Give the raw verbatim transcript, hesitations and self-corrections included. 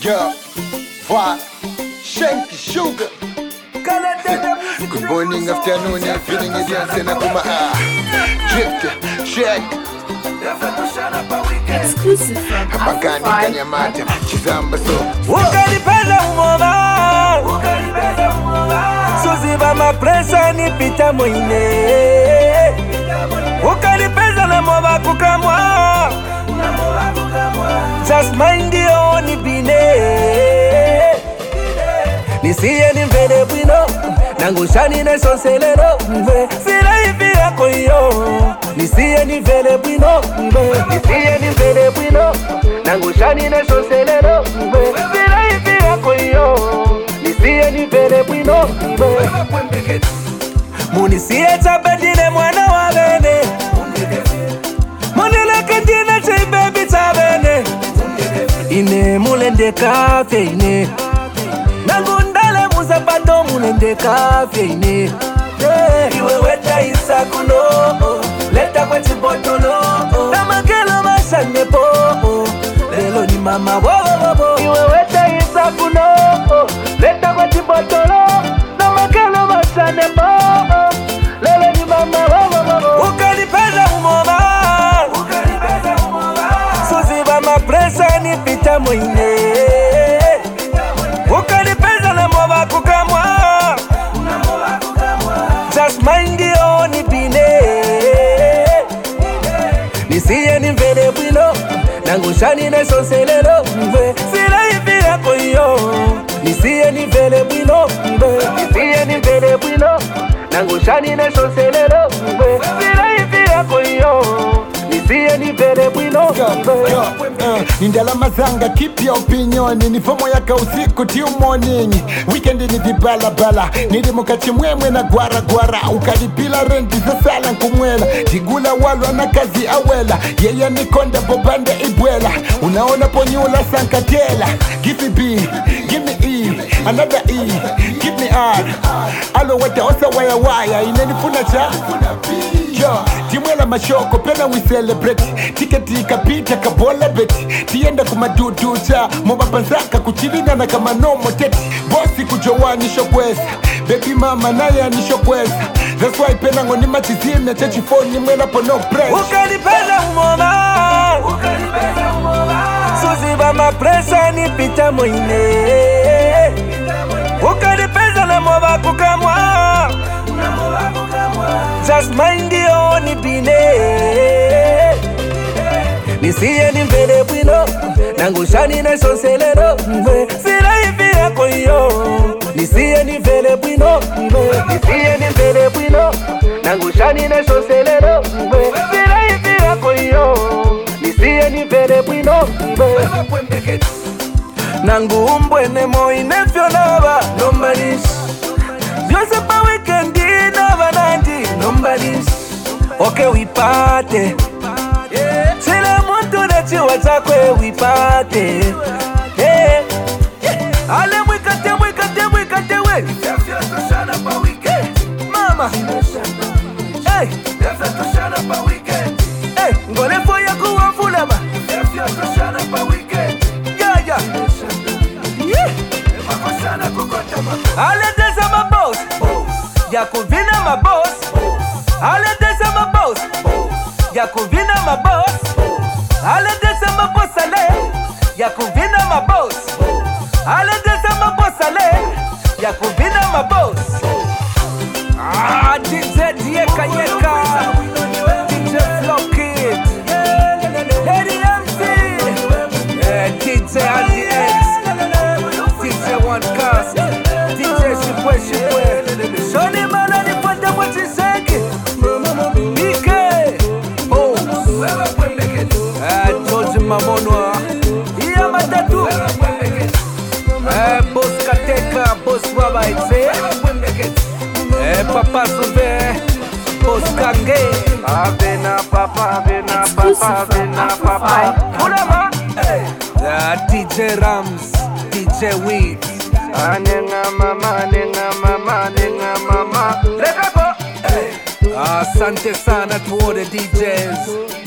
Yeah, what? Shanky sugar. Good morning, afternoon, evening, and dancing up my eye. Drift, check. Exclusive from Hapagani kanyamata, chizamba so. Ukanipenda umoma, Suziba mapresa nipita mwine. Ukanipenda na mwa kukamwa, just mind yo nibine. Nisiye nimvele bwino, nangushani na sonselero. Sila hivi yako yo, nisiye nimvele bwino. Nisiye nimvele bwino, nangushani na sonselero. Sila hivi yako yo, nisiye nimvele bwino. Munisiye tabedine mwana wa bene, munileke dine chay baby tabene. Ine mulende kafe ine, nagundale muzapato mulende kafe ine. Iwe weta isakuno, leta kwa chibotolo. Namakelo masane po, lelo ni mama wo wo wo. Iwe weta isakuno, leta kwa chibotolo. Namakelo masane po, lelo ni mama wo wo wo. Ukanipenda umoma, Suziba mapresa nipita mwine. Ukanipenda na mwa kukamwa, just mind yo nipine. Nisiye nimvele bwino, nangushani na sonselero. Sila hivi yako yo, nisiye nimvele bwino. Nisiye nimvele bwino, nangushani na sonselero. Sila hivi yako yo, nisiye nimvele bwino. Nindala mazanga, keep your opinion. Nifomo yaka usiku till morning. Weekend ni vibala bala. Nilimuka chimwemwe na gwara gwara. Ukalipila renti sasala nkumwela. Jigula walwa na kazi awela. Yeye ni konda bobande ibwela. Unaona ponyula sankatela. Give me B, give me E, another E, give me R. Alo wata osa waya waya. Inenifuna cha Yo, timwela mashoko, pena we celebrate. Tiketi ikapita kabola beti. Tienda kumadudu cha Moba panzaka kuchilinga na kama nomo teti. Bosi kujowani shokweza, baby mama naye anishokweza. That's why pena ngoni machizime chechi phone mwela po no press. Ukanipenda umoma, Suziba mapresa nipita mwine. Ukanipenda na mwa kukamwa, just mind yo nipine. Nisiye nimvele bwino, nangushani na sonselero. Sila hivi yako yo, nisiye nimvele bwino. Nisiye nimvele bwino, nangushani na sonselero. Sila hivi yako yo, nisiye nimvele bwino. Nangu umbwene mo inefyo naba, nobody's. Just a weekend naba nanti, nobody's. Okay, we party. Sila muntu nechi watakwe we party. Yeah. Ale mwikate mwikate mwikate we. Mama. Hey. Hey, ngole foya kuwa fulaba. Yeah, yeah. Yeah. Ale desa ma boss. Ya kuvina ma boss. Ale desa ma boss. Ya kuvina ma boss. Ale desa ma boss ale. Ya kuvina ma boss. Ale desa ma boss ale. Ya kuvina ma boss. Ah, D J Dieka Yeka, D J Flockit, Lady M C, eh, D J Andy X, D J One Cast, D J Shipwe Shipwe, Shoni Mana ni pata mwachiseki, B K, oh, eh, George Mamonwa, iya matatu, eh, Boss Kateka, Boss Waba Itse, eh, Papa Souve, Boss Kange, Avena Papa, Avena Papa, Avena Papa, Ulama, eh, D J Rams, D J Weeds, Anenga Mama, Anenga Mama, Anenga Mama, Lekako, eh, asante sana to all the D Js.